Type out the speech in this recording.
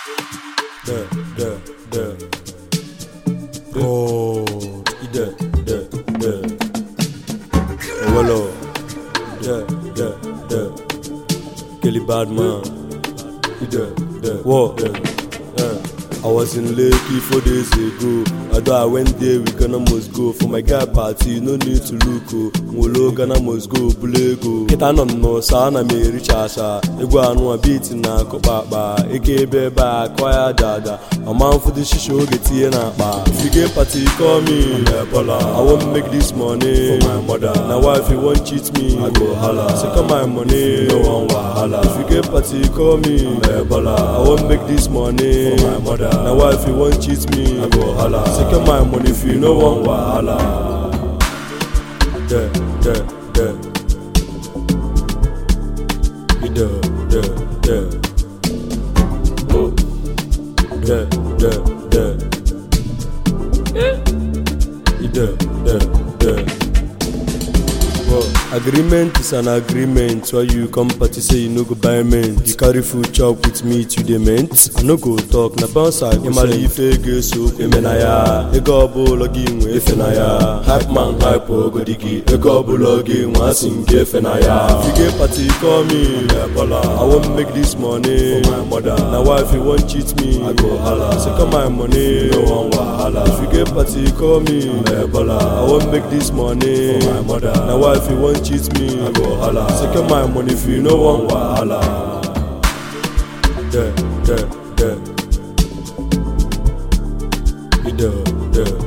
Kelly Badman. What? I was in Lekki 4 days ago. Although I went there, we gonna must go. For my guy party, no need to look. Molo gonna must go, bulego. Kita no sana me richasa. Iguanu a beat na kopaba. Eke beba, kwaya dada. A man for the shisho get here na ba. If you get party, call me. I won't make this money for my mother. Now wife you won't cheat me, I go holla. Second my money, no one wahala. If you get party, call me. I won't make this money for my mother. Now wife you won't cheat me, I go holla. Second my money if you no one wahala. Agreement is an agreement. Why you come party say you no go buy mint? You carry food chop with me to the mint. I no go talk na bounce I go say ifege so emenaya. Ego bologi nwe efenaya. Hype man hype go digi. Ego bologi nwa singe efenaya. If you get party call me. I won't make this money for my mother. Now wife you won't cheat me, I go holla. Second my money, no one wahala. If you get party call me. I won't make this money for my mother. Now wife you won't cheat me, I go holla. Second my money if you no one wahala. Yeah.